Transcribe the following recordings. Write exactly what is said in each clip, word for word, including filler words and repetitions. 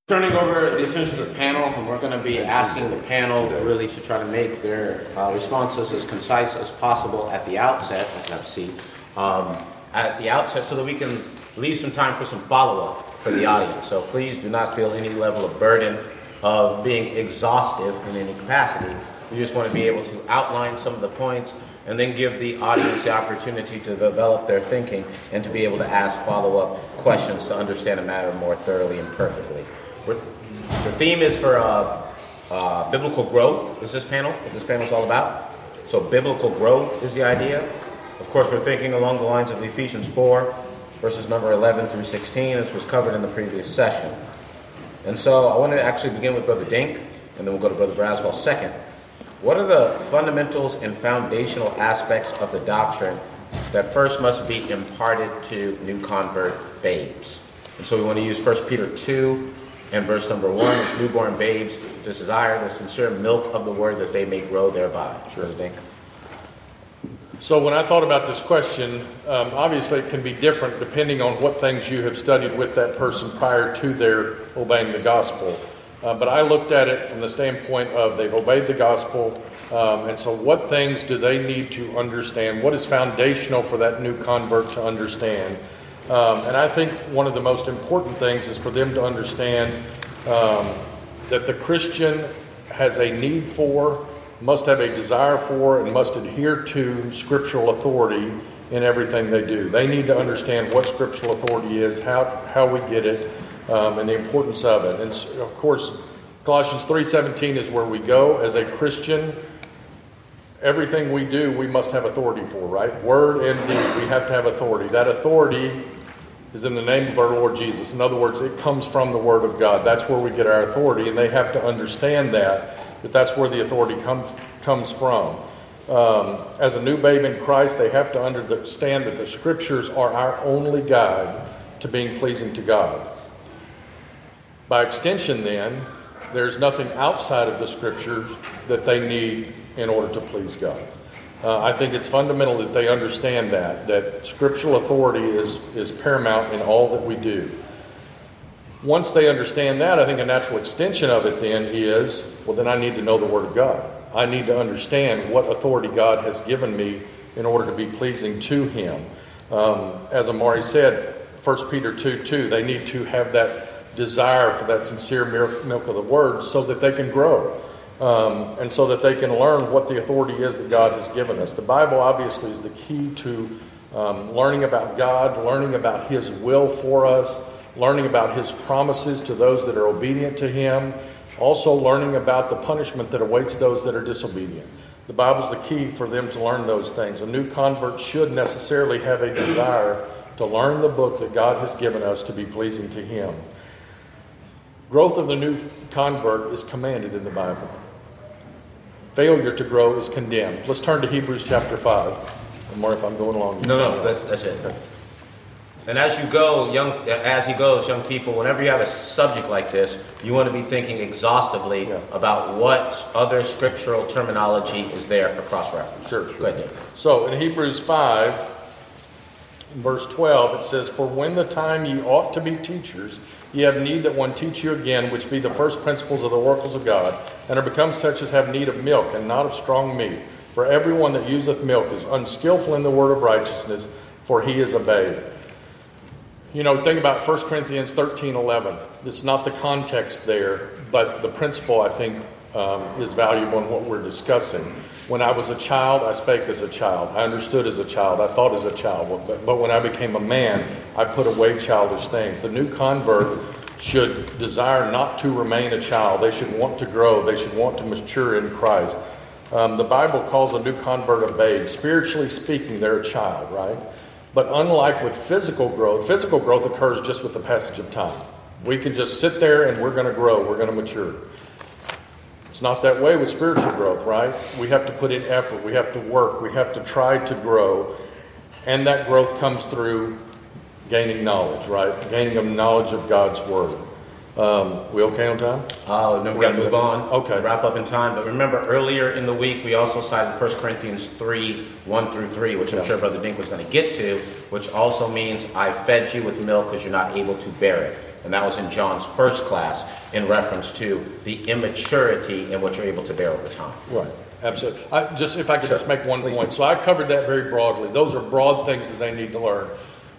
Turning over the attention to the panel, and we're going to be asking the panel really to try to make their uh, responses as concise as possible at the outset. I can have a seat. Um, at the outset, so that we can leave some time for some follow-up for the audience. So please do not feel any level of burden of being exhaustive in any capacity. We just want to be able to outline some of the points and then give the audience the opportunity to develop their thinking and to be able to ask follow-up questions to understand a matter more thoroughly and perfectly. The theme is for uh, uh, biblical growth, is this panel, what this panel is all about. So biblical growth is the idea. Of course, we're thinking along the lines of Ephesians four, verses number eleven through sixteen, as was covered in the previous session. And so I want to actually begin with Brother Dink, and then we'll go to Brother Braswell second. What are the fundamentals and foundational aspects of the doctrine that first must be imparted to new convert babes? And so we want to use First Peter two, and verse number one is newborn babes desire the sincere milk of the word that they may grow thereby. Sure, Dink. So when I thought about this question, um, obviously it can be different depending on what things you have studied with that person prior to their obeying the gospel. Uh, but I looked at it from the standpoint of they've obeyed the gospel, um, and so what things do they need to understand? What is foundational for that new convert to understand? Um, and I think one of the most important things is for them to understand um, that the Christian has a need for, must have a desire for, and must adhere to scriptural authority in everything they do. They need to understand what scriptural authority is, how how we get it, um, and the importance of it. And of course, Colossians three seventeen is where we go as a Christian. Everything we do, we must have authority for, right? Word and deed, we have to have authority. That authority is in the name of our Lord Jesus. In other words, it comes from the Word of God. That's where we get our authority, and they have to understand that, that that's where the authority comes comes from. Um, as a new babe in Christ, they have to understand that the Scriptures are our only guide to being pleasing to God. By extension, then, there's nothing outside of the Scriptures that they need in order to please God. Uh, I think it's fundamental that they understand that, that scriptural authority is, is paramount in all that we do. Once they understand that, I think a natural extension of it then is, well, then I need to know the Word of God. I need to understand what authority God has given me in order to be pleasing to Him. Um, as Amari said, First Peter two two, they need to have that desire for that sincere milk of the Word so that they can grow. Um, and so that they can learn what the authority is that God has given us. The Bible obviously is the key to um, learning about God, learning about His will for us, learning about His promises to those that are obedient to Him, also learning about the punishment that awaits those that are disobedient. The Bible is the key for them to learn those things. A new convert should necessarily have a desire to learn the book that God has given us to be pleasing to Him. Growth of the new convert is commanded in the Bible. Failure to grow is condemned. Let's turn to Hebrews chapter five. And Mark, if I'm going along. No, no, that, that's it. And as you go, young, as he goes, young people, whenever you have a subject like this, you want to be thinking exhaustively yeah. about what other scriptural terminology is there for cross-reference. Sure, sure. Go ahead, Dave. So in Hebrews five, verse twelve, it says, "For when the time ye ought to be teachers, ye have need that one teach you again, which be the first principles of the oracles of God, and are become such as have need of milk, and not of strong meat. For everyone that useth milk is unskillful in the word of righteousness, for he is a babe." You know, think about First Corinthians thirteen eleven. It's not the context there, but the principle, I think, um, is valuable in what we're discussing. When I was a child, I spake as a child. I understood as a child. I thought as a child. But, but when I became a man, I put away childish things. The new convert should desire not to remain a child. They should want to grow. They should want to mature in Christ. Um, the Bible calls a new convert a babe. Spiritually speaking, they're a child, right? But unlike with physical growth, physical growth occurs just with the passage of time. We can just sit there and we're going to grow. We're going to mature. It's not that way with spiritual growth, right? We have to put in effort. We have to work. We have to try to grow. And that growth comes through gaining knowledge, right? Gaining a knowledge of God's Word. Um, we okay on time? Uh, no, we got to move on. Okay. Wrap up in time. But remember, earlier in the week, we also cited First Corinthians three, one through three, which I'm Yeah. sure Brother Dink was going to get to, which also means I fed you with milk because you're not able to bear it. And that was in John's first class in reference to the immaturity in what you're able to bear over time. Right. Absolutely. I just, if I could Sure. just make one Please point. do. So I covered that very broadly. Those are broad things that they need to learn.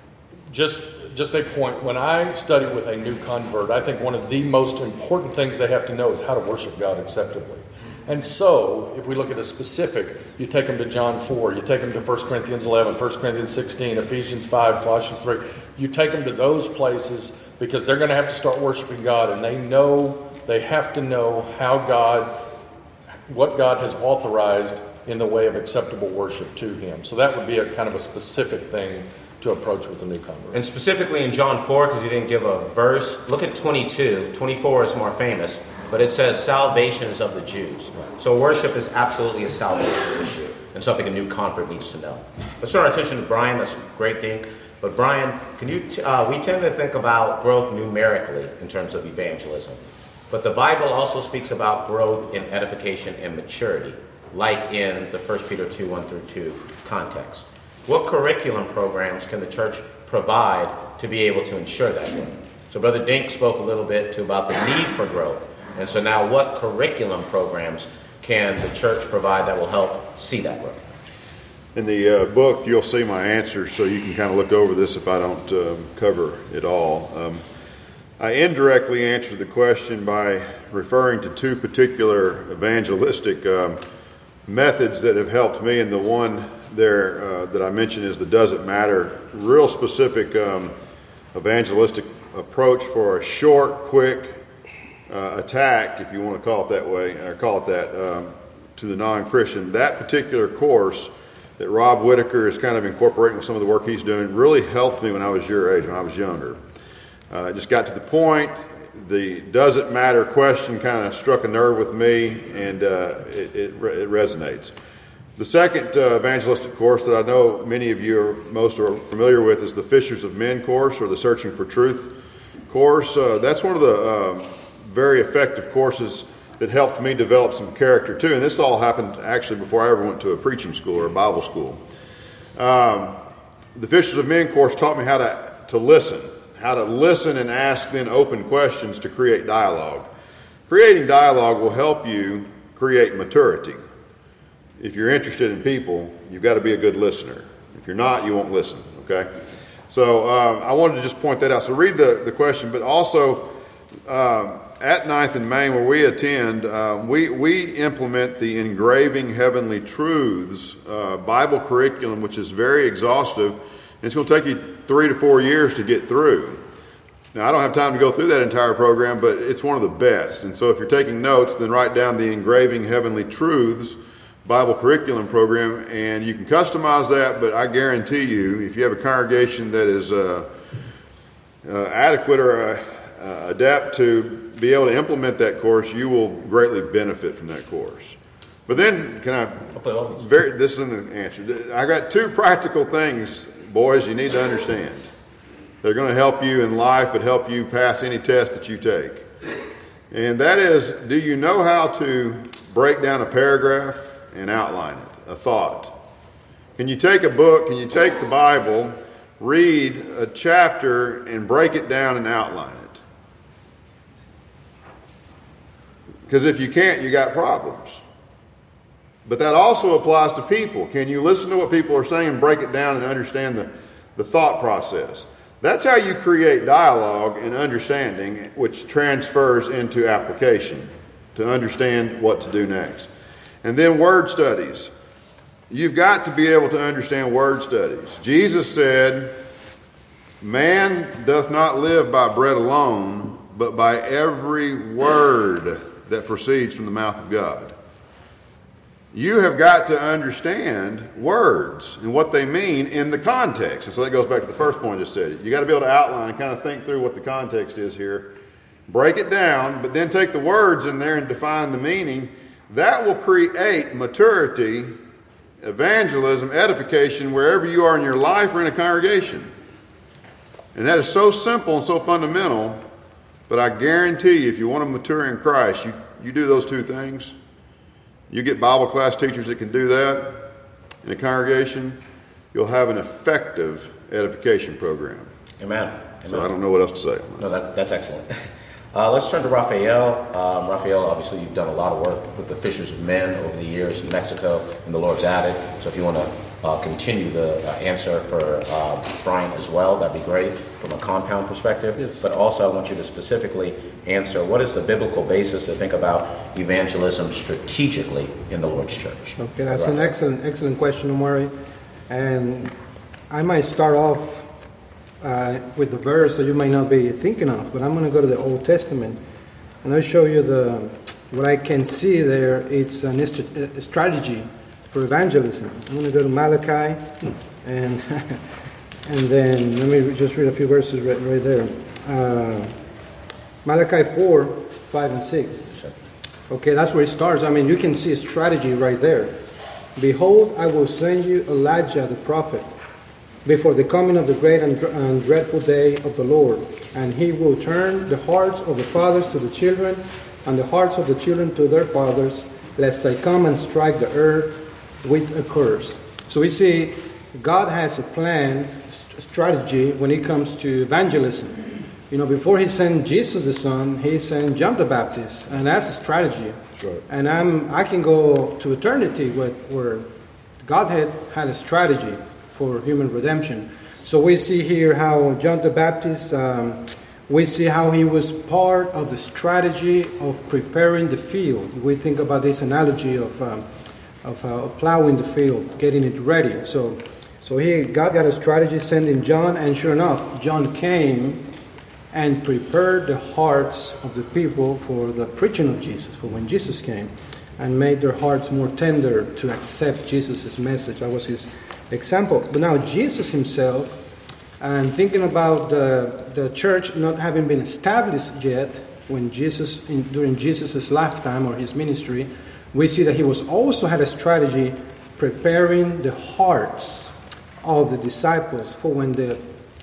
Just, just a point. When I study with a new convert, I think one of the most important things they have to know is how to worship God acceptably. And so, if we look at a specific, you take them to John four, you take them to First Corinthians eleven, First Corinthians sixteen, Ephesians five, Colossians three. You take them to those places because they're going to have to start worshiping God, and they know, they have to know how God, what God has authorized in the way of acceptable worship to Him. So that would be a kind of a specific thing to approach with the new convert. And specifically in John four, because you didn't give a verse, look at twenty-two. twenty-four is more famous, but it says salvation is of the Jews. So worship is absolutely a salvation issue and something a new convert needs to know. Let's turn our attention to Brian. That's a great thing. But Brian, can you? T- uh, we tend to think about growth numerically in terms of evangelism. But the Bible also speaks about growth in edification and maturity, like in the First Peter two, one through two context. What curriculum programs can the church provide to be able to ensure that growth? So Brother Dink spoke a little bit too about the need for growth. And so now what curriculum programs can the church provide that will help see that growth? In the uh, book, you'll see my answers, so you can kind of look over this if I don't um, cover it all. Um, I indirectly answered the question by referring to two particular evangelistic um, methods that have helped me, and the one there uh, that I mentioned is the Does It Matter, real specific um, evangelistic approach for a short, quick uh, attack, if you want to call it that way, or call it that, um, to the non-Christian. That particular course that Rob Whitaker is kind of incorporating with some of the work he's doing really helped me when I was your age, when I was younger. Uh, it just got to the point, the does it matter question kind of struck a nerve with me, and uh, it, it, it resonates. The second uh, evangelistic course that I know many of you are most are familiar with is the Fishers of Men course, or the Searching for Truth course. Uh, that's one of the uh, very effective courses that helped me develop some character too. And this all happened actually before I ever went to a preaching school or a Bible school. Um, the Fishers of Men course taught me how to, to listen, how to listen and ask then open questions to create dialogue. Creating dialogue will help you create maturity. If you're interested in people, you've got to be a good listener. If you're not, you won't listen, okay? So um, I wanted to just point that out. So read the, the question, but also um, at Ninth and Main, where we attend, uh, we, we implement the Engraving Heavenly Truths uh, Bible curriculum, which is very exhaustive. And it's going to take you three to four years to get through. Now, I don't have time to go through that entire program, but it's one of the best. And so if you're taking notes, then write down the Engraving Heavenly Truths Bible curriculum program, and you can customize that, but I guarantee you, if you have a congregation that is uh, uh, adequate or uh, uh, adapt to be able to implement that course, you will greatly benefit from that course. But then, can I, very, this is the answer. I got two practical things, boys, you need to understand. They're going to help you in life, but help you pass any test that you take. And that is, do you know how to break down a paragraph and outline it, a thought? Can you take a book, can you take the Bible, read a chapter, and break it down and outline it? Because if you can't, you got problems. But that also applies to people. Can you listen to what people are saying and break it down and understand the, the thought process? That's how you create dialogue and understanding, which transfers into application to understand what to do next. And then word studies. You've got to be able to understand word studies. Jesus said, "Man doth not live by bread alone, but by every word that proceeds from the mouth of God." You have got to understand words and what they mean in the context. And so that goes back to the first point I just said. You got to be able to outline, kind of think through what the context is here. Break it down, but then take the words in there and define the meaning. That will create maturity, evangelism, edification, wherever you are in your life or in a congregation. And that is so simple and so fundamental But I guarantee you, if you want to mature in Christ, you, you do those two things. You get Bible class teachers that can do that in a congregation, you'll have an effective edification program. Amen. Amen. So I don't know what else to say. No, that, that's excellent. Uh, let's turn to Raphael. Um, Raphael, obviously, you've done a lot of work with the Fishers of Men over the years in Mexico, and the Lord's added. So if you want to uh, continue the uh, answer for uh, Brian as well, that'd be great from a compound perspective. Yes. But also, I want you to specifically answer what is the biblical basis to think about evangelism strategically in the Lord's church? Okay, that's Raphael. an excellent, excellent question, Omari. And I might start off uh, with the verse that you might not be thinking of, but I'm going to go to the Old Testament, and I'll show you the what I can see there. It's an, a strategy for evangelism. I'm going to go to Malachi, and and then let me just read a few verses right, right there. Uh, Malachi four, five, and six. Okay, that's where it starts. I mean, you can see a strategy right there. Behold, I will send you Elijah the prophet before the coming of the great and, and dreadful day of the Lord. And he will turn the hearts of the fathers to the children, and the hearts of the children to their fathers, lest I come and strike the earth with a curse. So we see God has a plan, a strategy when it comes to evangelism. You know, before he sent Jesus the Son, he sent John the Baptist, and that's a strategy. Right. And I'm, I can go to eternity with, where Godhead had a strategy for human redemption. So we see here how John the Baptist, um, we see how he was part of the strategy of preparing the field. We think about this analogy of um, of uh, plowing the field, getting it ready. So, so he God got a strategy, sending John, and sure enough, John came and prepared the hearts of the people for the preaching of Jesus, for when Jesus came, and made their hearts more tender to accept Jesus' message. That was his example. But now Jesus himself, and thinking about the, the church not having been established yet, when Jesus, in, during Jesus' lifetime or his ministry, we see that he was also had a strategy preparing the hearts of the disciples for when the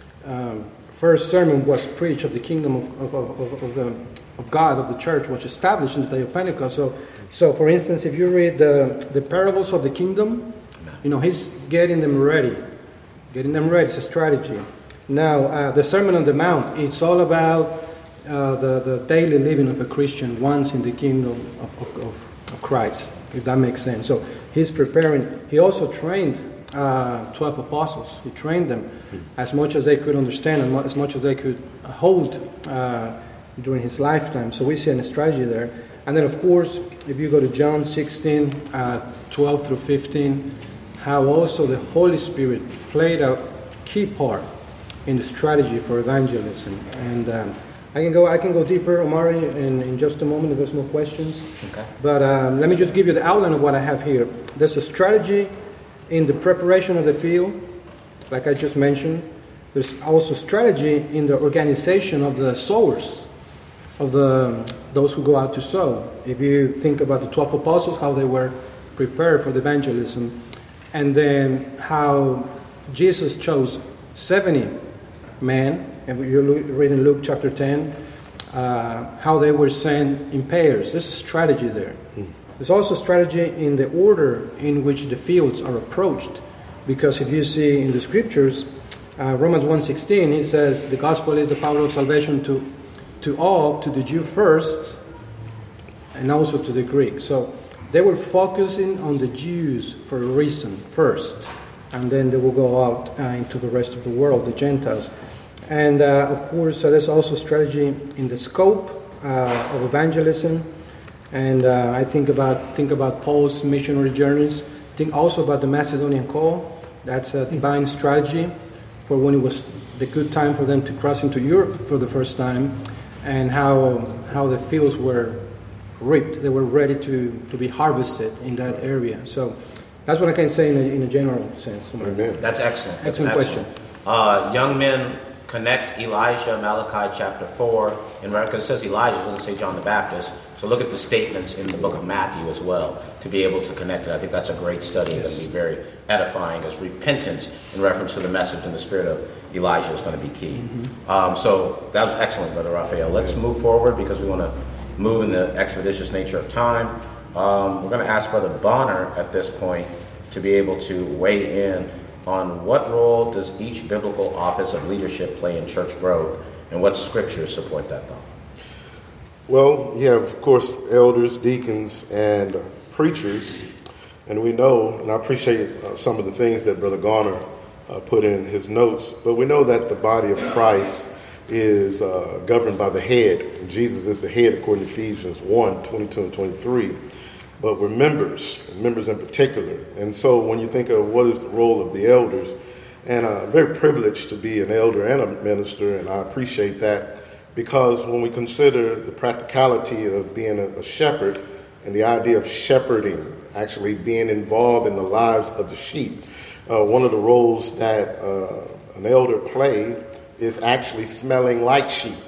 um, first sermon was preached of the kingdom of, of, of, of, the, of God, of the church, was established in the day of Pentecost. So, so for instance, if you read the, the parables of the kingdom, you know, he's getting them ready. Getting them ready is a strategy. Now, uh, the Sermon on the Mount, it's all about uh, the, the daily living of a Christian once in the kingdom of, of, of, of Christ, if that makes sense. So he's preparing. He also trained uh, twelve apostles. He trained them as much as they could understand and as much as they could hold uh, during his lifetime. So we see a strategy there. And then, of course, if you go to John sixteen, uh, twelve through fifteen, how also the Holy Spirit played a key part in the strategy for evangelism. And um, I can go I can go deeper, Omari, in, in just a moment if there's no questions. Okay. But um, let me just give you the outline of what I have here. There's a strategy in the preparation of the field, like I just mentioned. There's also strategy in the organization of the sowers, of the those who go out to sow. If you think about the twelve apostles, how they were prepared for the evangelism, and then how Jesus chose seventy men. And you read in Luke chapter ten, uh, how they were sent in pairs. There's a strategy there. Mm. There's also strategy in the order in which the fields are approached. Because if you see in the scriptures, uh, Romans one sixteen, he says, the gospel is the power of salvation to, to all, to the Jew first, and also to the Greek. So they were focusing on the Jews for a reason first, and then they will go out uh, into the rest of the world, the Gentiles. And uh, of course, uh, there's also strategy in the scope uh, of evangelism. And uh, I think about think about Paul's missionary journeys. Think also about the Macedonian call. That's a divine strategy for when it was the good time for them to cross into Europe for the first time, and how how the fields were reaped. They were ready to, to be harvested in that area. So that's what I can say in a, in a general sense. Amen. That's excellent. That's excellent question. Uh, young men, connect Elijah, Malachi chapter four, and because it says Elijah, it doesn't say John the Baptist. So look at the statements in the book of Matthew as well to be able to connect it. I think that's a great study. It's going to be very edifying as repentance in reference to the message and the spirit of Elijah is going to be key. Um, so that was excellent, Brother Raphael. Let's move forward because we want to move in the expeditious nature of time. Um, we're going to ask Brother Bonner at this point to be able to weigh in on what role does each biblical office of leadership play in church growth, and what scriptures support that thought? Well, you have, of course, elders, deacons, and uh, preachers, and we know, and I appreciate uh, some of the things that Brother Garner uh, put in his notes, but we know that the body of Christ is uh, governed by the head. Jesus is the head according to Ephesians one, twenty-two and twenty-three. But we're members, and members in particular. And so when you think of what is the role of the elders, and I'm very privileged to be an elder and a minister, and I appreciate that, because when we consider the practicality of being a, a shepherd and the idea of shepherding, actually being involved in the lives of the sheep, uh, one of the roles that uh, an elder play is actually smelling like sheep,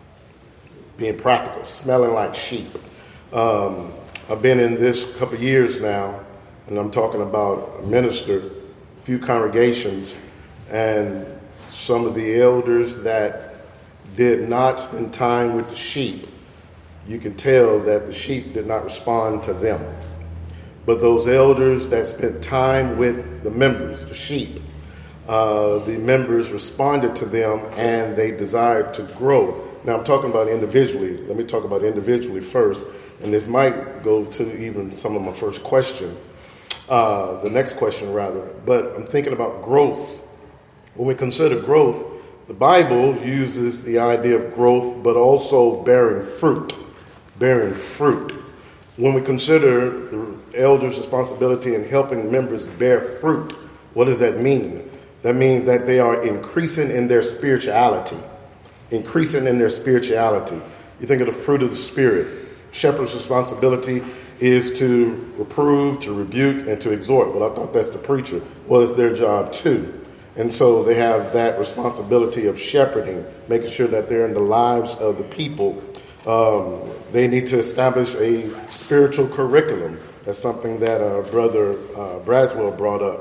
being practical, smelling like sheep. Um, I've been in this couple of years now, and I'm talking about a minister, a few congregations, and some of the elders that did not spend time with the sheep. You can tell that the sheep did not respond to them. But those elders that spent time with the members, the sheep, uh, the members responded to them and they desired to grow. Now I'm talking about individually. Let me talk about individually first. And this might go to even some of my first question, uh, the next question rather. But I'm thinking about growth. When we consider growth, the Bible uses the idea of growth, but also bearing fruit, bearing fruit. When we consider the elders' responsibility in helping members bear fruit, what does that mean? That means that they are increasing in their spirituality, increasing in their spirituality. You think of the fruit of the Spirit. Shepherd's responsibility is to reprove, to rebuke, and to exhort. Well, I thought that's the preacher. Well, it's their job too. And so they have that responsibility of shepherding, making sure that they're in the lives of the people. Um, they need to establish a spiritual curriculum. That's something that uh, Brother uh, Braswell brought up.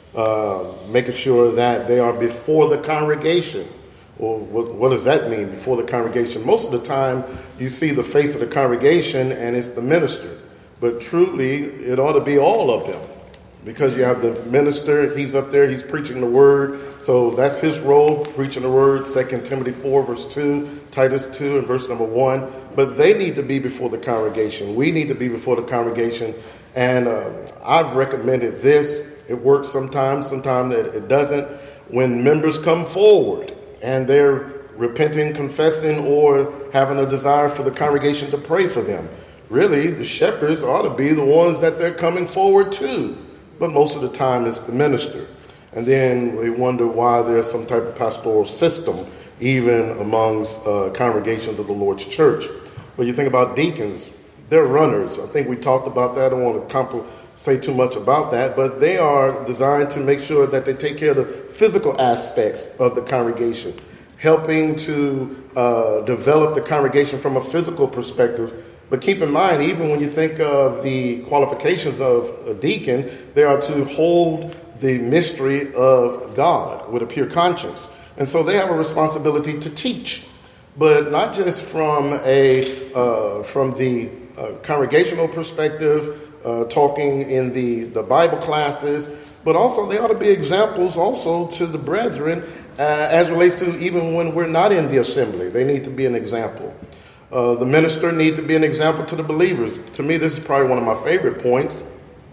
Uh, making sure that they are before the congregation. Well, what, what does that mean, before the congregation? Most of the time, you see the face of the congregation and it's the minister. But truly, it ought to be all of them. Because you have the minister, he's up there, he's preaching the word. So that's his role, preaching the word. Second Timothy four, verse two, Titus two, and verse number one. But they need to be before the congregation. We need to be before the congregation. And uh, I've recommended this. It works sometimes, sometimes it, it doesn't. When members come forward and they're repenting, confessing, or having a desire for the congregation to pray for them, really, the shepherds ought to be the ones that they're coming forward to. But most of the time it's the minister. And then we wonder why there's some type of pastoral system, even amongst uh, congregations of the Lord's church. When you think about deacons, they're runners. I think we talked about that. I don't want to compl- say too much about that, but they are designed to make sure that they take care of the physical aspects of the congregation, helping to uh, develop the congregation from a physical perspective. But keep in mind, even when you think of the qualifications of a deacon, they are to hold the mystery of God with a pure conscience. And so they have a responsibility to teach, but not just from a uh, from the uh, congregational perspective, uh, talking in the, the Bible classes, but also they ought to be examples also to the brethren uh, as relates to even when we're not in the assembly. They need to be an example. Uh, the minister needs to be an example to the believers. To me, this is probably one of my favorite points.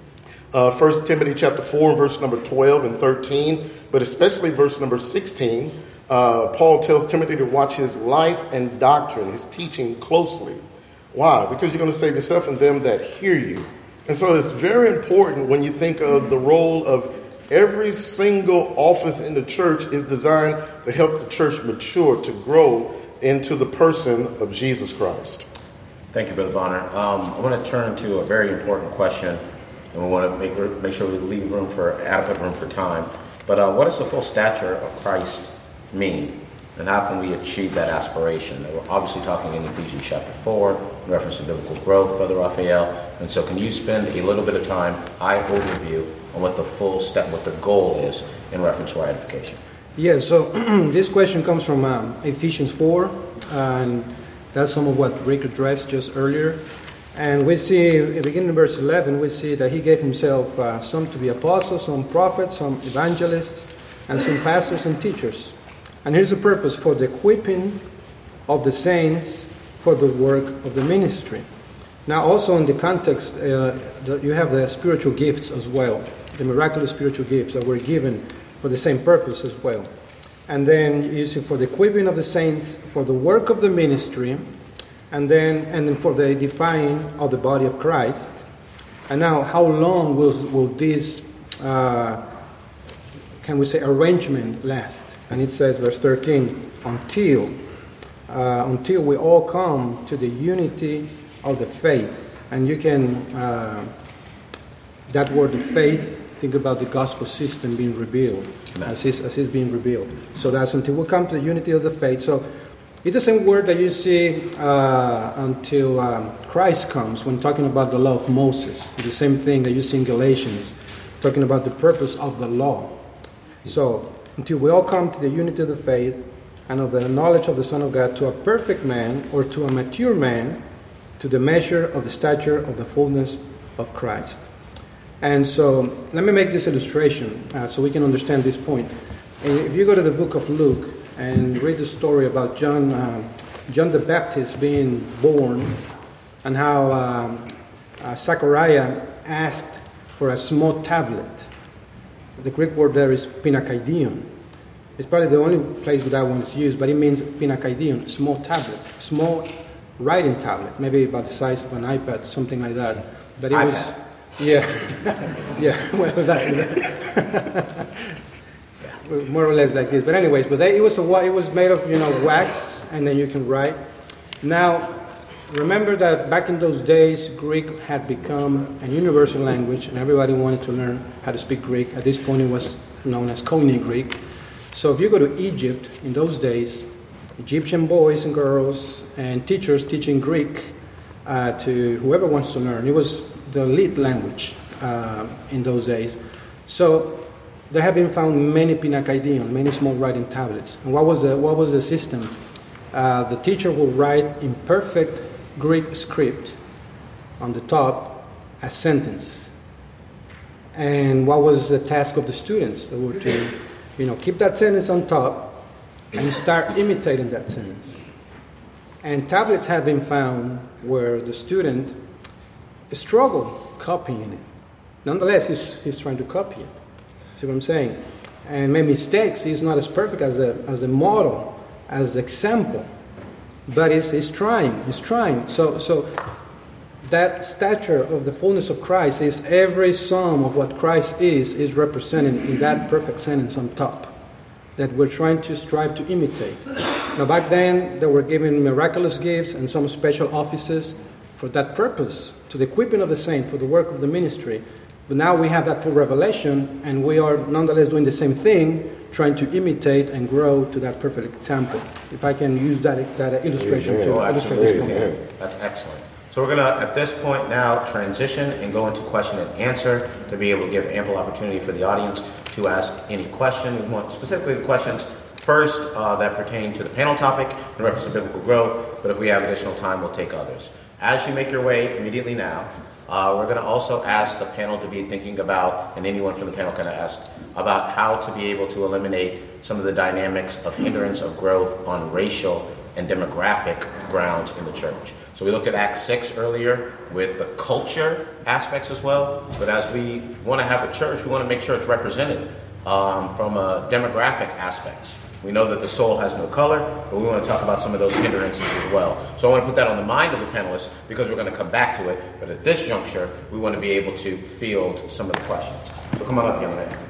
Uh, First Timothy chapter four, verse number twelve and thirteen, but especially verse number sixteen. Uh, Paul tells Timothy to watch his life and doctrine, his teaching closely. Why? Because you're going to save yourself and them that hear you. And so it's very important when you think of the role of every single office in the church is designed to help the church mature, to grow into the person of Jesus Christ. Thank you, Brother Bonner. Um, I want to turn to a very important question, and we want to make, make sure we leave room for adequate room for time. But uh, what does the full stature of Christ mean, and how can we achieve that aspiration? We're obviously talking in Ephesians chapter four, in reference to biblical growth, Brother Raphael. And so can you spend a little bit of time, eye overview, on what the full step, what the goal is in reference to our edification? Yeah, so this question comes from um, Ephesians four, and that's some of what Rick addressed just earlier. And we see, beginning in verse eleven, we see that he gave himself uh, some to be apostles, some prophets, some evangelists, and some pastors and teachers. And here's the purpose: for the equipping of the saints for the work of the ministry. Now, also in the context, uh, the, you have the spiritual gifts as well, the miraculous spiritual gifts that were given for the same purpose as well. And then you see for the equipping of the saints for the work of the ministry, and then and then for the edifying of the body of Christ. And now, how long will will this, uh, can we say, arrangement last? And it says, verse thirteen, until uh, until we all come to the unity of the faith. And you can uh, that word of faith. Think about the gospel system being revealed, as it's, as it's being revealed. So that's until we come to the unity of the faith. So it's the same word that you see uh, until um, Christ comes when talking about the law of Moses. It's the same thing that you see in Galatians, talking about the purpose of the law. So until we all come to the unity of the faith and of the knowledge of the Son of God, to a perfect man or to a mature man, to the measure of the stature of the fullness of Christ. And so, let me make this illustration uh, so we can understand this point. If you go to the book of Luke and read the story about John, uh, John the Baptist being born, and how um, uh, Zechariah asked for a small tablet. The Greek word there is pinakaidion. It's probably the only place where that one is used, but it means pinakaidion, small tablet, small writing tablet, maybe about the size of an iPad, something like that. But it iPad. was. Yeah, yeah, well, that, more or less like this. But anyways, but they, it was a it was made of you know wax, and then you can write. Now, remember that back in those days, Greek had become a universal language, and everybody wanted to learn how to speak Greek. At this point, it was known as Koine Greek. So if you go to Egypt in those days, Egyptian boys and girls and teachers teaching Greek uh, to whoever wants to learn, it was the lead language uh, in those days. So there have been found many pinakaidion, many small writing tablets. And what was the, what was the system? Uh, the teacher will write in perfect Greek script on the top a sentence. And what was the task of the students? They were to, you know, keep that sentence on top and start imitating that sentence. And tablets have been found where the student struggle copying it. Nonetheless, he's, he's trying to copy it. See what I'm saying? And made mistakes. He's not as perfect as the, as the model, as the example. But he's, he's trying. He's trying. So, so that stature of the fullness of Christ is every sum of what Christ is, is represented in that perfect sentence on top that we're trying to strive to imitate. Now, back then, they were given miraculous gifts and some special offices for that purpose, to the equipping of the saint, for the work of the ministry. But now we have that full revelation, and we are nonetheless doing the same thing, trying to imitate and grow to that perfect example. If I can use that that illustration Amen. Oh, to illustrate this Amen. point. That's excellent. So we're going to, at this point now, transition and go into question and answer to be able to give ample opportunity for the audience to ask any question. We want specifically the questions first uh, that pertain to the panel topic in reference to biblical growth, but if we have additional time, we'll take others. As you make your way immediately now, uh, we're going to also ask the panel to be thinking about, and anyone from the panel can ask, about how to be able to eliminate some of the dynamics of hindrance of growth on racial and demographic grounds in the church. So we looked at Acts six earlier with the culture aspects as well, but as we want to have a church, we want to make sure it's represented um, from a demographic aspects. We know that the soul has no color, but we want to talk about some of those hindrances as well. So I want to put that on the mind of the panelists because we're going to come back to it. But at this juncture, we want to be able to field some of the questions. So come on up, young man.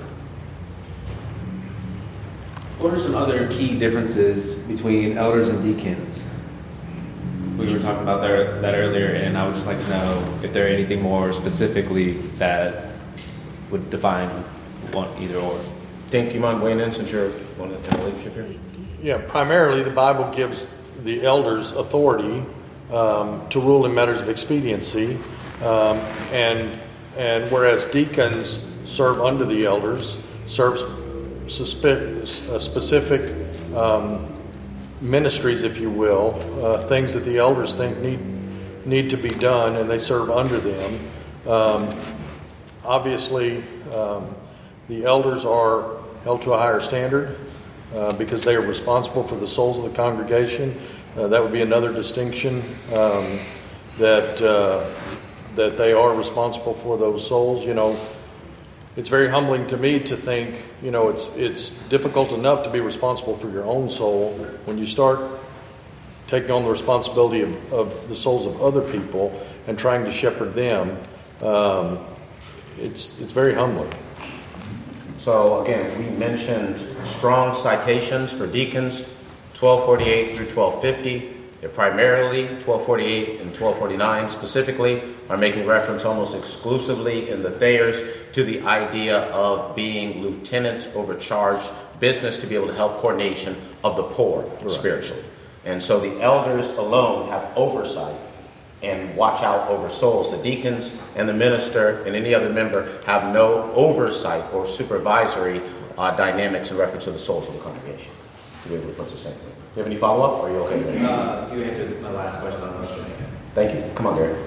What are some other key differences between elders and deacons? We were talking about that, that earlier, and I would just like to know if there are anything more specifically that would define one, either or. Think you mind weighing in since you're one of the leadership here? Yeah, primarily the Bible gives the elders authority um, to rule in matters of expediency, um, and and whereas deacons serve under the elders, serves suspe- uh, specific um, ministries, if you will, uh, things that the elders think need need to be done, and they serve under them. Um, obviously, um, the elders are held to a higher standard uh, because they are responsible for the souls of the congregation. Uh, that would be another distinction, um, that uh, that they are responsible for those souls. You know, it's very humbling to me to think, you know, it's it's difficult enough to be responsible for your own soul. When you start taking on the responsibility of, of the souls of other people and trying to shepherd them, um, it's it's very humbling. So again, we mentioned strong citations for deacons, twelve forty-eight through twelve fifty. They're primarily twelve forty-eight and twelve forty-nine specifically are making reference almost exclusively in the Thayers to the idea of being lieutenants over charged business to be able to help coordination of the poor right. spiritually. And so the elders alone have oversight and watch out over souls. The deacons and the minister and any other member have no oversight or supervisory uh, dynamics in reference to the souls of the congregation. To be able to put the same thing. Do you have any follow-up, or are you okay with that? Uh, you answered my last question on motion. Thank you. Come on, Gary.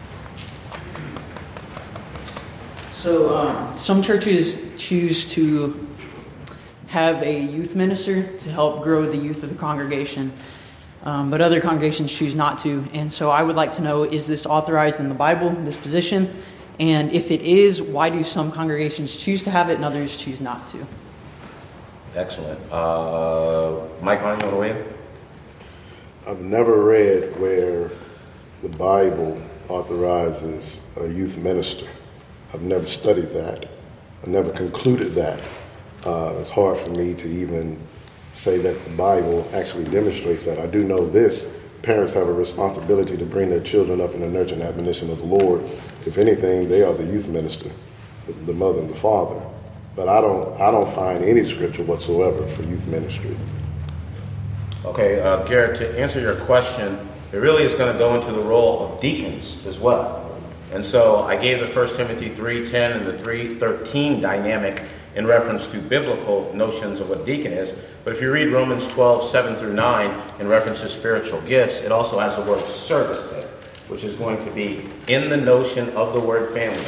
So um, some churches choose to have a youth minister to help grow the youth of the congregation, um, but other congregations choose not to. And so I would like to know, is this authorized in the Bible, this position? And if it is, why do some congregations choose to have it and others choose not to? Excellent. Uh, Mike, on you want to weigh in? I've never read where the Bible authorizes a youth minister. I've never studied that. I never concluded that. Uh, it's hard for me to even say that the Bible actually demonstrates that. I do know this. Parents have a responsibility to bring their children up in the nurture and admonition of the Lord. If anything, they are the youth minister, the, the mother and the father. But I don't I don't find any scripture whatsoever for youth ministry. Okay, uh, Garrett, to answer your question, it really is going to go into the role of deacons as well. And so I gave the First Timothy three ten and the three thirteen dynamic in reference to biblical notions of what deacon is. But if you read Romans twelve seven through nine in reference to spiritual gifts, it also has the word service there, which is going to be in the notion of the word family.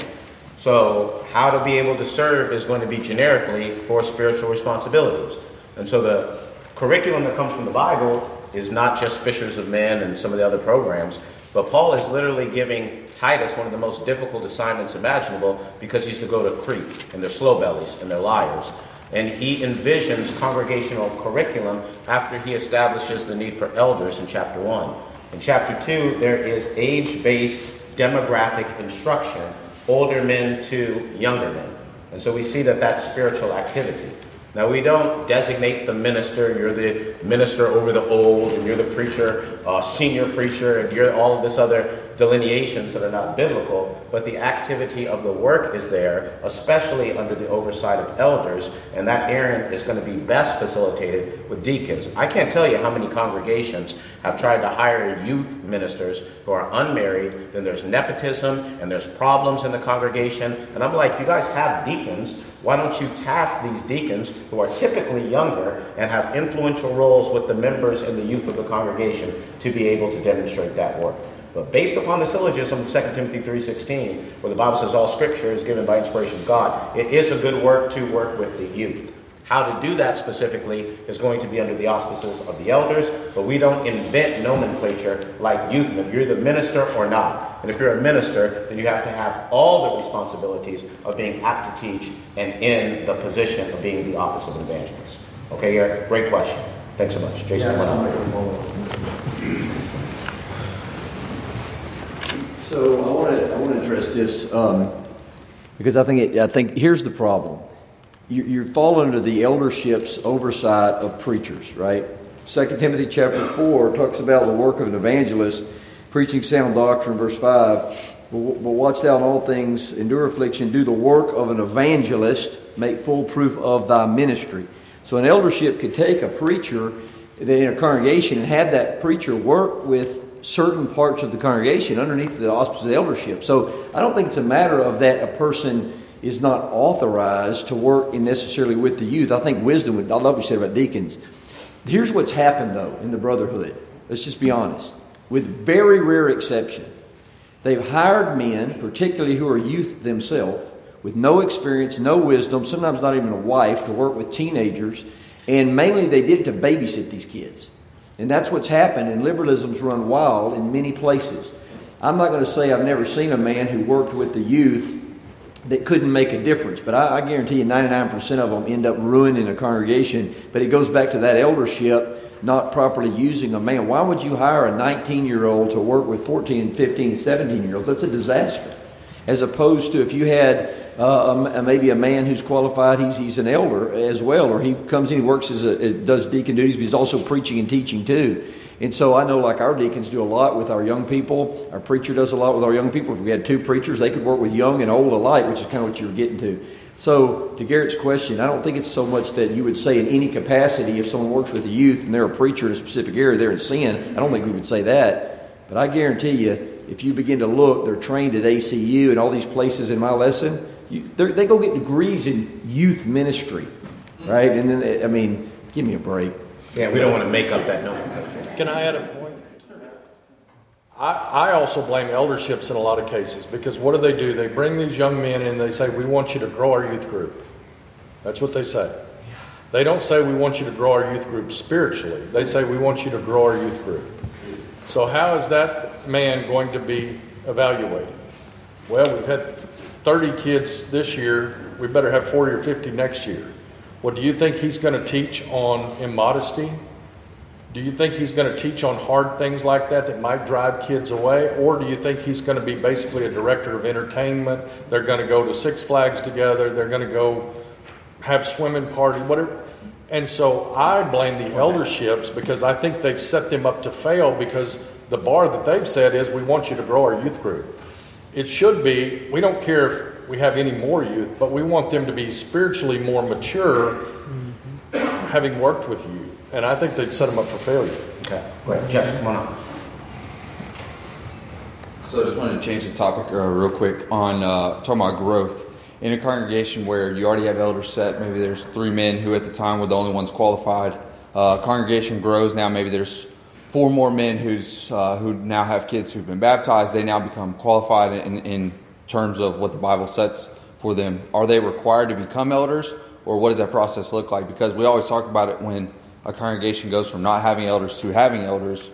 So how to be able to serve is going to be generically for spiritual responsibilities. And so the curriculum that comes from the Bible is not just fishers of men and some of the other programs, but Paul is literally giving Titus one of the most difficult assignments imaginable because he's to go to Crete, and they're slow bellies and they're liars. And he envisions congregational curriculum after he establishes the need for elders in chapter one. In chapter two, there is age-based demographic instruction, older men to younger men. And so we see that that's spiritual activity. Now, we don't designate the minister, you're the minister over the old, and you're the preacher, uh, senior preacher, and you're all of this other delineations that are not biblical, but the activity of the work is there, especially under the oversight of elders, and that errand is going to be best facilitated with deacons. I can't tell you how many congregations have tried to hire youth ministers who are unmarried, then there's nepotism, and there's problems in the congregation, and I'm like, you guys have deacons, why don't you task these deacons, who are typically younger and have influential roles with the members and the youth of the congregation, to be able to demonstrate that work? But based upon the syllogism of Second Timothy three sixteen, where the Bible says all scripture is given by inspiration of God, it is a good work to work with the youth. How to do that specifically is going to be under the auspices of the elders, but we don't invent nomenclature like youth. If you're the minister or not. And if you're a minister, then you have to have all the responsibilities of being apt to teach and in the position of being the office of an evangelist. Okay, Eric, great question. Thanks so much. Jason, yeah, So I want to I want to address this um, because I think it, I think here's the problem. You, you fall under the eldership's oversight of preachers, right? Second Timothy chapter four talks about the work of an evangelist, preaching sound doctrine. Verse five, but watch thou in all things, endure affliction, do the work of an evangelist, make full proof of thy ministry. So an eldership could take a preacher in a congregation and have that preacher work with certain parts of the congregation underneath the auspices of the eldership. So I don't think it's a matter of that a person is not authorized to work in necessarily with the youth. I think wisdom would, I love what you said about deacons. Here's what's happened, though, in the brotherhood. Let's just be honest. With very rare exception, they've hired men, particularly who are youth themselves, with no experience, no wisdom, sometimes not even a wife, to work with teenagers. And mainly they did it to babysit these kids. And that's what's happened, and liberalism's run wild in many places. I'm not going to say I've never seen a man who worked with the youth that couldn't make a difference. But I, I guarantee you ninety-nine percent of them end up ruining a congregation. But it goes back to that eldership not properly using a man. Why would you hire a nineteen-year-old to work with fourteen, fifteen, seventeen-year-olds? That's a disaster. As opposed to if you had uh, a, maybe a man who's qualified, he's, he's an elder as well, or he comes in, he works as a, does deacon duties, but he's also preaching and teaching too. And so I know like our deacons do a lot with our young people. Our preacher does a lot with our young people. If we had two preachers, they could work with young and old alike, which is kind of what you were getting to. So to Garrett's question, I don't think it's so much that you would say in any capacity if someone works with the youth and they're a preacher in a specific area, they're in sin. I don't think we would say that. But I guarantee you, if you begin to look, they're trained at A C U and all these places in my lesson. You, they go get degrees in youth ministry, right? And then, they, I mean, give me a break. Yeah, we don't want to make up that nomenclature. Can I add a point? I, I also blame elderships in a lot of cases, because what do they do? They bring these young men in and they say, we want you to grow our youth group. That's what they say. They don't say we want you to grow our youth group spiritually. They say we want you to grow our youth group. So how is that man going to be evaluated? Well, we've had thirty kids this year. We better have forty or fifty next year. Well, do you think he's going to teach on immodesty? Do you think he's going to teach on hard things like that that might drive kids away? Or do you think he's going to be basically a director of entertainment? They're going to go to Six Flags together. They're going to go have swimming parties, whatever. And so I blame the elderships, because I think they've set them up to fail, because the bar that they've set is we want you to grow our youth group. It should be, we don't care if we have any more youth, but we want them to be spiritually more mature, mm-hmm. having worked with you. And I think they'd set them up for failure. Okay, great. Jeff, come on up. So I just wanted to change the topic uh, real quick on uh, talking about growth. In a congregation where you already have elders set, maybe there's three men who at the time were the only ones qualified. Uh, congregation grows now, maybe there's four more men who's uh, who now have kids who've been baptized. They now become qualified in, in terms of what the Bible sets for them. Are they required to become elders, or what does that process look like? Because we always talk about it when a congregation goes from not having elders to having elders.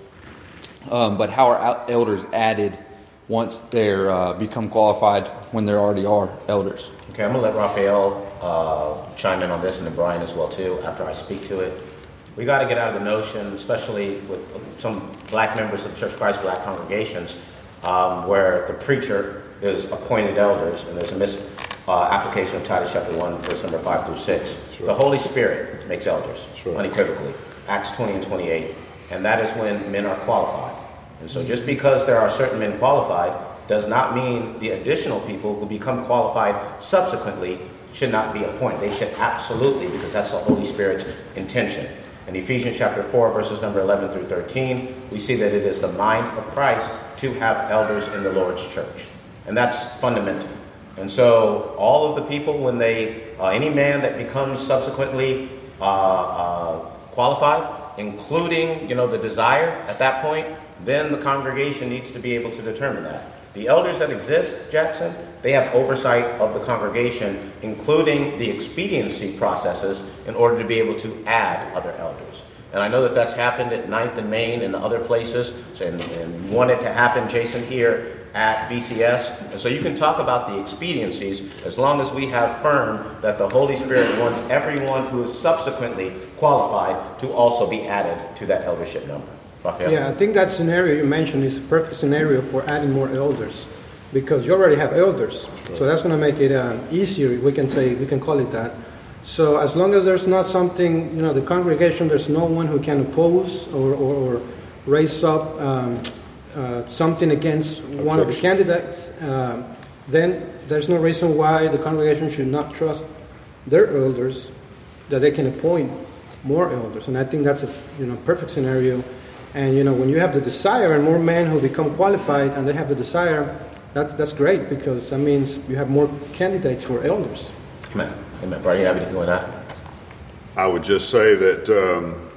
Um, but how are elders added once they're uh, become qualified when there already are elders? Okay, I'm going to let Raphael uh, chime in on this, and then Brian as well too, after I speak to it. We got to get out of the notion, especially with some black members of the Church of Christ black congregations, um, where the preacher is appointed elders, and there's a mis uh, application of Titus chapter one, verse number five through six. Sure. The Holy Spirit makes elders, sure. unequivocally. Acts twenty and twenty-eight. And that is when men are qualified. And so just because there are certain men qualified does not mean the additional people who become qualified subsequently should not be appointed. They should absolutely, because that's the Holy Spirit's intention. In Ephesians chapter four, verses number eleven through thirteen, we see that it is the mind of Christ to have elders in the Lord's church. And that's fundamental. And so all of the people, when they, uh, any man that becomes subsequently uh, uh, qualified, including, you know, the desire at that point, then the congregation needs to be able to determine that. The elders that exist, Jackson, they have oversight of the congregation, including the expediency processes, in order to be able to add other elders. And I know that that's happened at Ninth and Main and other places, and, and want it to happen, Jason, here at B C S. And so you can talk about the expediencies as long as we have firm that the Holy Spirit wants everyone who is subsequently qualified to also be added to that eldership number. Raphael? Yeah, I think that scenario you mentioned is a perfect scenario for adding more elders, because you already have elders. Sure. So that's going to make it uh, easier. We can say, we can call it that. So as long as there's not something, you know, the congregation, there's no one who can oppose or, or, or raise up um, uh, something against Objection. one of the candidates, uh, then there's no reason why the congregation should not trust their elders that they can appoint more elders. And I think that's a you know perfect scenario. And you know when you have the desire and more men who become qualified and they have the desire, that's that's great because that means you have more candidates for elders. Amen. Amen. Brian, you have anything on that? I would just say that um,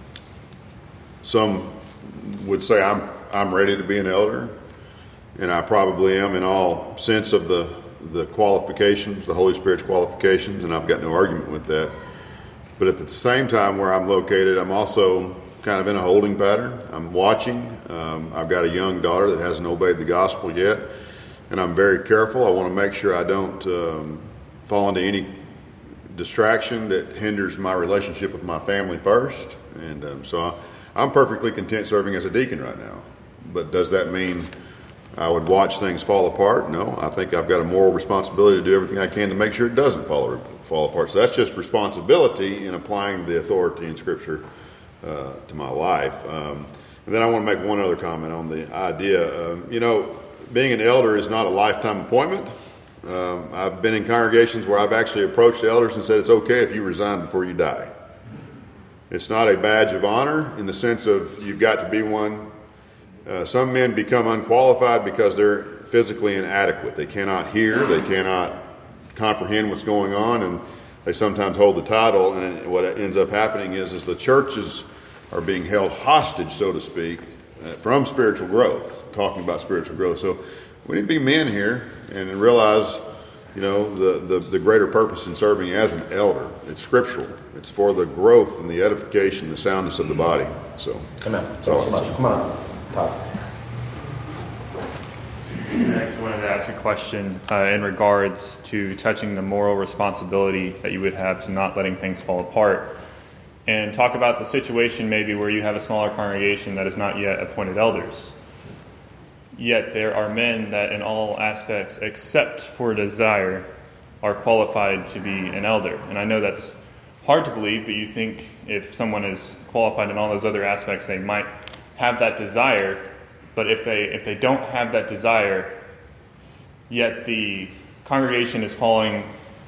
some would say I'm I'm ready to be an elder, and I probably am in all sense of the the qualifications, the Holy Spirit's qualifications, and I've got no argument with that. But at the same time, where I'm located, I'm also kind of in a holding pattern. I'm watching. Um, I've got a young daughter that hasn't obeyed the gospel yet, and I'm very careful. I want to make sure I don't um, fall into any distraction that hinders my relationship with my family first. And um, so I, I'm perfectly content serving as a deacon right now. But does that mean I would watch things fall apart? No, I think I've got a moral responsibility to do everything I can to make sure it doesn't fall, fall apart. So that's just responsibility in applying the authority in Scripture uh, to my life. Um, and then I want to make one other comment on the idea. Um, you know, being an elder is not a lifetime appointment. Um, I've been in congregations where I've actually approached elders and said it's okay if you resign before you die. It's not a badge of honor in the sense of you've got to be one. Uh, some men become unqualified because they're physically inadequate. They cannot hear, they cannot comprehend what's going on, and they sometimes hold the title. And what ends up happening is, is the churches are being held hostage, so to speak, uh, from spiritual growth, talking about spiritual growth. So we need to be men here and realize, you know, the, the, the greater purpose in serving as an elder. It's scriptural. It's for the growth and the edification, the soundness of the body. So, come on. Thanks so much. Come on. Next, I wanted to ask a question uh, in regards to touching the moral responsibility that you would have to not letting things fall apart, and talk about the situation maybe where you have a smaller congregation that has not yet appointed elders. Yet there are men that in all aspects, except for desire, are qualified to be an elder. And I know that's hard to believe, but you think if someone is qualified in all those other aspects, they might have that desire. But if they if they don't have that desire, yet the congregation is falling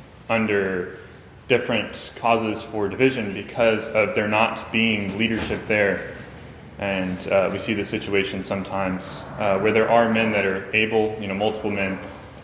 under different causes for division because of there not being leadership there. And uh, we see this situation sometimes uh, where there are men that are able, you know, multiple men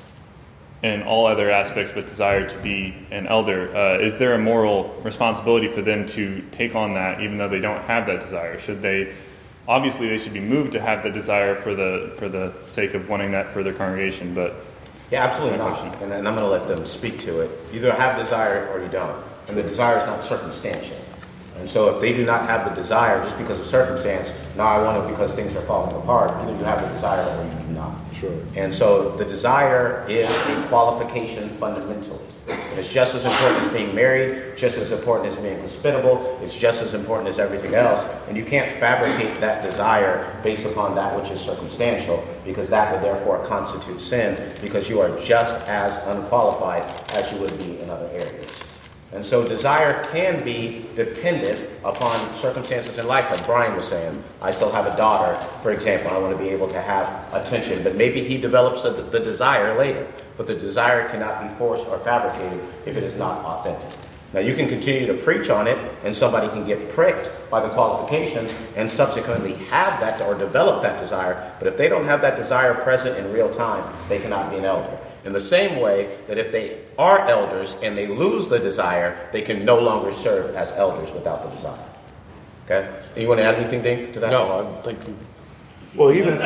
in all other aspects but desire to be an elder. Uh, is there a moral responsibility for them to take on that even though they don't have that desire? Should they, obviously they should be moved to have the desire for the for the sake of wanting that for their congregation, but... Yeah, absolutely not. And, and I'm going to let them speak to it. You either have desire or you don't. And the desire is not circumstantial. And so if they do not have the desire just because of circumstance, now I want it because things are falling apart, either you have the desire or you do not. Sure. And so the desire is a qualification fundamentally. And it's just as important as being married, just as important as being hospitable, it's just as important as everything else. And you can't fabricate that desire based upon that which is circumstantial, because that would therefore constitute sin, because you are just as unqualified as you would be in other areas. And so desire can be dependent upon circumstances in life, like Brian was saying. I still have a daughter, for example. I want to be able to have attention, but maybe he develops the, the desire later. But the desire cannot be forced or fabricated if it is not authentic. Now, you can continue to preach on it, and somebody can get pricked by the qualifications and subsequently have that or develop that desire. But if they don't have that desire present in real time, they cannot be an elder. In the same way that if they are elders and they lose the desire, they can no longer serve as elders without the desire. Okay? You want to add anything, Dink, to that? No, I think you... Well, even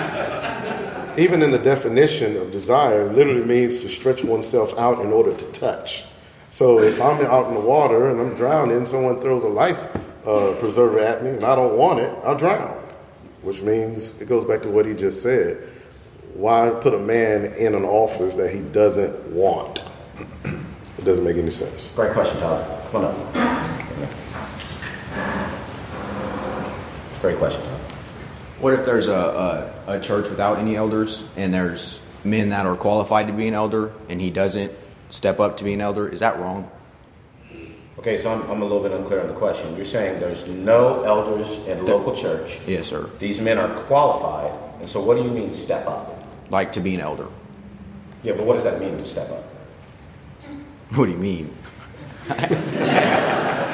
even in the definition of desire, it literally means to stretch oneself out in order to touch. So if I'm out in the water and I'm drowning, someone throws a life uh, preserver at me and I don't want it, I'll drown. Which means, it goes back to what he just said. Why put a man in an office that he doesn't want? It doesn't make any sense. Great question, Todd. Come on up. Great question, Todd. What if there's a, a, a church without any elders and there's men that are qualified to be an elder and he doesn't step up to be an elder? Is that wrong? Okay, so I'm, I'm a little bit unclear on the question. You're saying there's no elders in a local church. Yes, sir. These men are qualified. And so what do you mean step up? Like to be an elder. Yeah, but what does that mean to step up? What do you mean?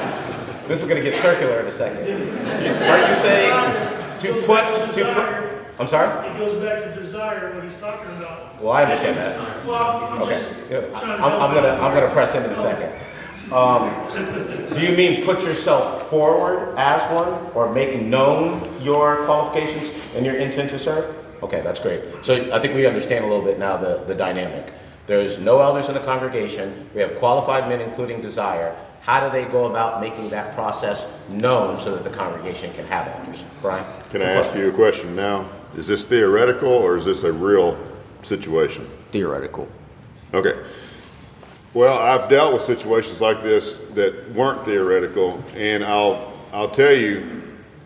This is going to get circular in a second. Are you saying to put to put, I'm sorry? It goes back to desire, what he's talking about. Well, I understand that. Well, I'm Okay, just good. trying I'm, to I'm help gonna, us. I'm gonna press in in a second. Um, do you mean put yourself forward as one, or make known your qualifications and your intent to serve? Okay, that's great. So I think we understand a little bit now the, the dynamic. There's no elders in the congregation. We have qualified men, including desire. How do they go about making that process known so that the congregation can have elders? Brian? Can I ask you a question now? Is this theoretical or is this a real situation? Theoretical. Okay. Well, I've dealt with situations like this that weren't theoretical, and I'll I'll tell you,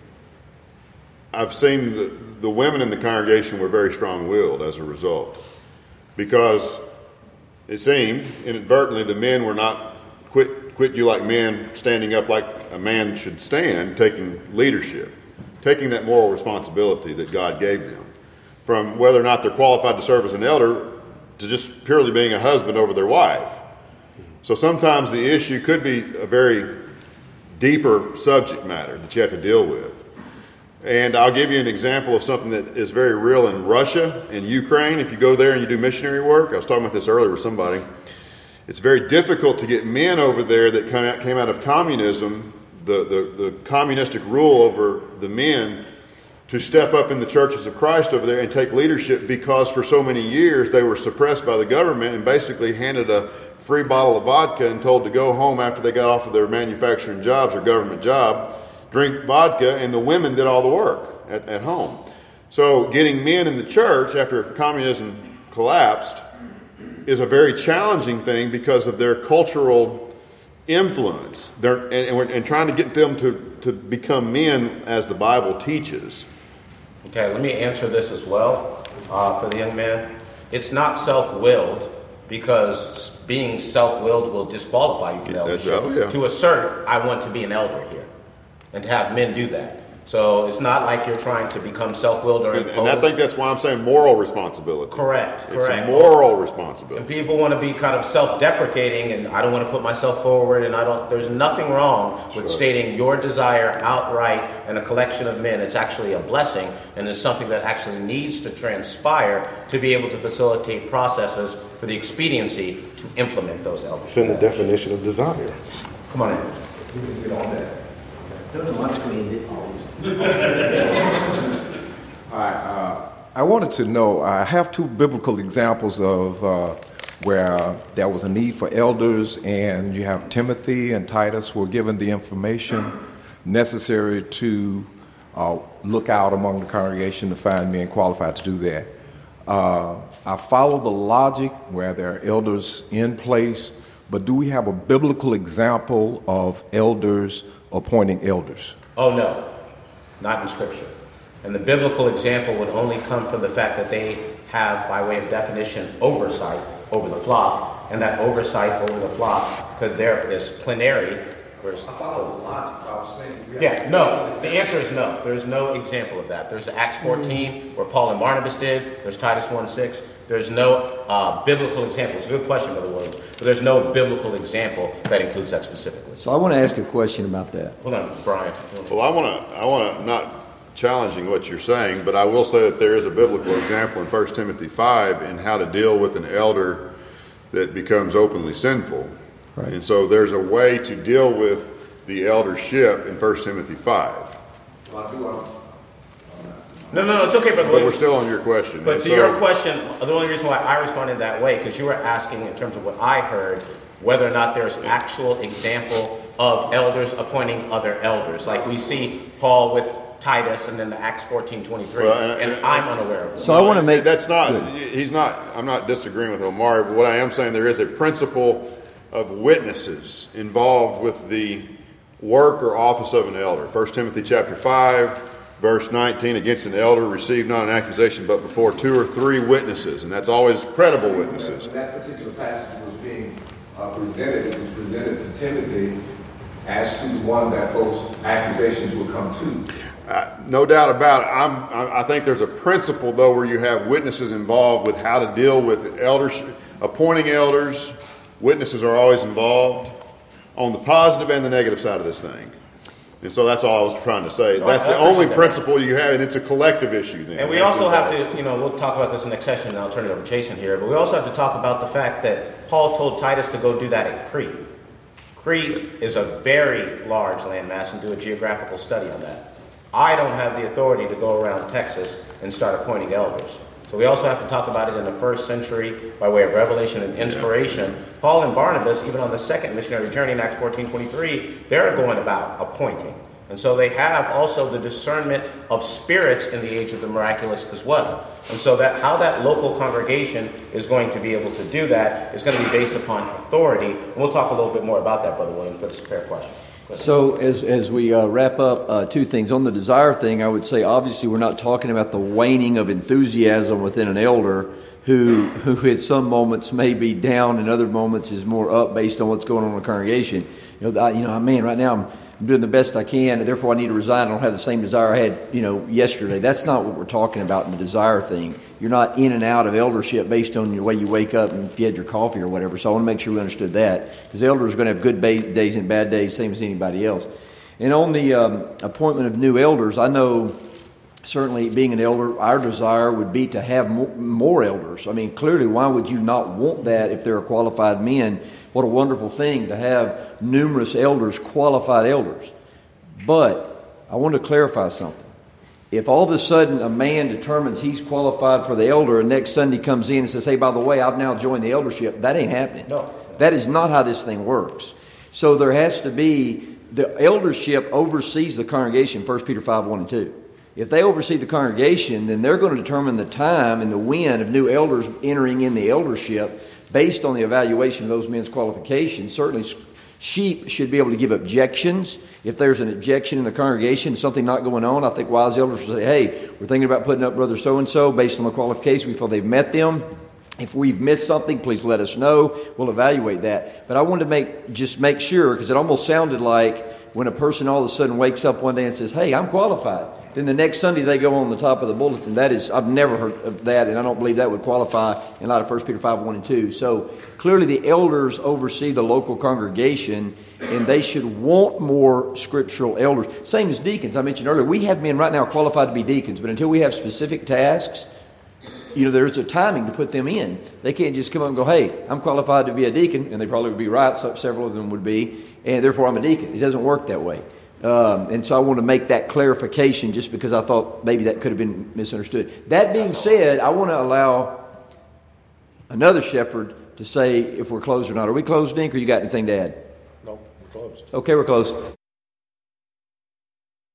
I've seen the, the women in the congregation were very strong-willed as a result, because it seemed inadvertently the men were not quit quit you like men, standing up like a man should stand, taking leadership, taking that moral responsibility that God gave them, from whether or not they're qualified to serve as an elder to just purely being a husband over their wife. So sometimes the issue could be a very deeper subject matter that you have to deal with. And I'll give you an example of something that is very real in Russia and Ukraine. If you go there and you do missionary work, I was talking about this earlier with somebody, it's very difficult to get men over there that came out of communism, the, the, the communistic rule over the men, to step up in the churches of Christ over there and take leadership, because for so many years they were suppressed by the government and basically handed a free bottle of vodka and told to go home after they got off of their manufacturing jobs or government job, drink vodka, and the women did all the work at, at home. So getting men in the church after communism collapsed is a very challenging thing because of their cultural influence. They're, and, and, we're, and trying to get them to, to become men as the Bible teaches. Okay, let me answer this as well uh, for the young man. It's not self-willed, because being self-willed will disqualify you from eldership. Oh, yeah. To assert, I want to be an elder here, and to have men do that. So it's not like you're trying to become self-willed or And, imposed. and I think that's why I'm saying moral responsibility. Correct, It's correct. a moral responsibility. And people want to be kind of self-deprecating, and I don't want to put myself forward, and I don't. There's nothing wrong with Sure. stating your desire outright and a collection of men. It's actually a blessing, and it's something that actually needs to transpire to be able to facilitate processes for the expediency to implement those elements. It's in the definition of desire. Come on in. All right, uh, I wanted to know, I have two biblical examples of uh, where uh, there was a need for elders, and you have Timothy and Titus were given the information necessary to uh, look out among the congregation to find men qualified to do that. Uh, I follow the logic where there are elders in place, but do we have a biblical example of elders appointing elders? Oh, no, not in Scripture. And the biblical example would only come from the fact that they have, by way of definition, oversight over the flock. And that oversight over the flock, because there is plenary. Where's, I follow the logic. I was saying. yeah, no. The answer is no. There's no example of that. There's Acts fourteen, where Paul and Barnabas did. There's Titus one six. There's no uh, biblical example. It's a good question, Brother Williams. But there's no biblical example that includes that specifically. So I want to ask a question about that. Hold on, Brian. Well, I want to, I want to, not challenging what you're saying, but I will say that there is a biblical example in First Timothy five in how to deal with an elder that becomes openly sinful. Right. And so there's a way to deal with the eldership in First Timothy five. Well, I do want No, no, no, it's okay, Brother But Williams. we're still on your question. But And to so- your question, the only reason why I responded that way, because you were asking in terms of what I heard, whether or not there's actual example of elders appointing other elders. Like we see Paul with Titus and then the Acts fourteen twenty-three, Well, and, and I'm unaware of that. So I want to make That's not, he's not, I'm not disagreeing with Omar, but what I am saying, there is a principle of witnesses involved with the work or office of an elder. First Timothy chapter five, verse nineteen, against an elder receive not an accusation but before two or three witnesses, and that's always credible witnesses. When that particular passage was being uh, presented, it was presented to Timothy as to the one that those accusations would come to. Uh, no doubt about it. I'm, I I think there's a principle, though, where you have witnesses involved with how to deal with elders, appointing elders. Witnesses are always involved on the positive and the negative side of this thing. And so that's all I was trying to say. No, That's I the only appreciate that. principle you have, and it's a collective issue then. And we also have to, you know, we'll talk about this in the next session, and I'll turn it over to Jason here, but we also have to talk about the fact that Paul told Titus to go do that at Crete. Crete is a very large landmass, and do a geographical study on that. I don't have the authority to go around Texas and start appointing elders. So we also have to talk about it in the first century by way of revelation and inspiration. Paul and Barnabas, even on the second missionary journey in Acts fourteen twenty-three, they're going about appointing. And so they have also the discernment of spirits in the age of the miraculous as well. And so that how that local congregation is going to be able to do that is going to be based upon authority. And we'll talk a little bit more about that, Brother Williams, but it's a fair question. So as as we uh, wrap up, uh, two things. On the desire thing, I would say obviously we're not talking about the waning of enthusiasm within an elder who who at some moments may be down and other moments is more up based on what's going on in the congregation. You know, I, you know, man, right now I'm I'm doing the best I can, and therefore I need to resign. I don't have the same desire I had, you know, yesterday. That's not what we're talking about in the desire thing. You're not in and out of eldership based on the way you wake up and if you had your coffee or whatever. So I want to make sure we understood that, because elders are going to have good ba- days and bad days, same as anybody else. And on the um, appointment of new elders, I know certainly being an elder, our desire would be to have more, more elders. I mean, clearly, why would you not want that if they're qualified men? What a wonderful thing to have numerous elders, qualified elders. But I want to clarify something. If all of a sudden a man determines he's qualified for the elder and next Sunday comes in and says, hey, by the way, I've now joined the eldership, that ain't happening. No. That is not how this thing works. So there has to be, the eldership oversees the congregation, First Peter five, one and two. If they oversee the congregation, then they're going to determine the time and the when of new elders entering in the eldership based on the evaluation of those men's qualifications. Certainly sheep should be able to give objections. If there's an objection in the congregation, something not going on, I think wise elders will say, hey, we're thinking about putting up brother so-and-so based on the qualification. We feel they've met them. If we've missed something, please let us know. We'll evaluate that. But I wanted to make just make sure, because it almost sounded like when a person all of a sudden wakes up one day and says, hey, I'm qualified. Then the next Sunday they go on the top of the bulletin. That is, I've never heard of that, and I don't believe that would qualify in light of First Peter five, one and two. So clearly the elders oversee the local congregation, and they should want more scriptural elders. Same as deacons. I mentioned earlier, we have men right now qualified to be deacons, but until we have specific tasks, you know, there's a timing to put them in. They can't just come up and go, hey, I'm qualified to be a deacon, and they probably would be right, so several of them would be, and therefore I'm a deacon. It doesn't work that way. Um, and so I want to make that clarification just because I thought maybe that could have been misunderstood. That being said, I want to allow another shepherd to say if we're closed or not. Are we closed, Dink, or you got anything to add? No, we're closed. Okay, we're closed.